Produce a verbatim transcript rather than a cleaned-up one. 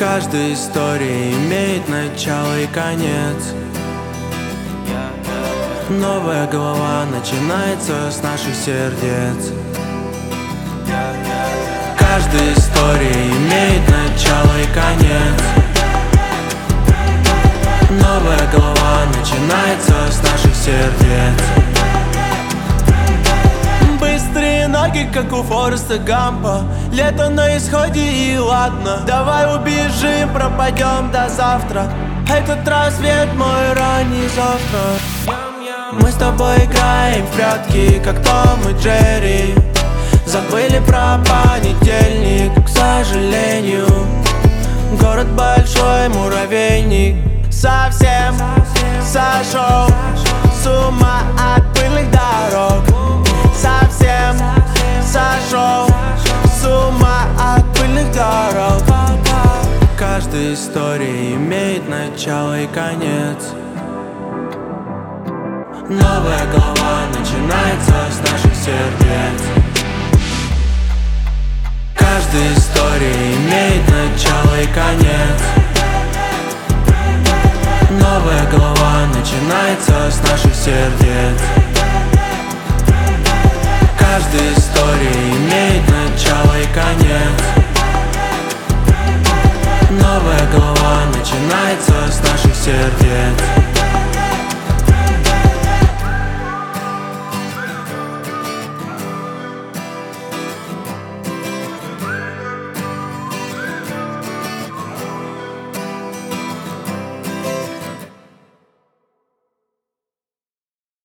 Каждая история имеет начало и конец. Новая глава начинается с наших сердец. Каждая история имеет начало и конец. Новая глава начинается с наших сердец. Быстрые ноги, как у Фореста Гампа. Лето на исходе и ладно. Давай убежим, пропадем до завтра. Этот рассвет мой ранний завтрак. Мы с тобой играем в прятки, как Том и Джерри. Забыли про понедельник, к сожалению. Город большой, муравейник. Совсем сошел с ума от пыльных дорог. Совсем сошел с ума от пыльных дорог. Каждая история имеет начало и конец. Новая глава начинается с наших сердец. Каждая история имеет начало и конец. Новая глава начинается с наших сердец. Каждая история имеет начало и конец. Новая глава начинается с наших сердец.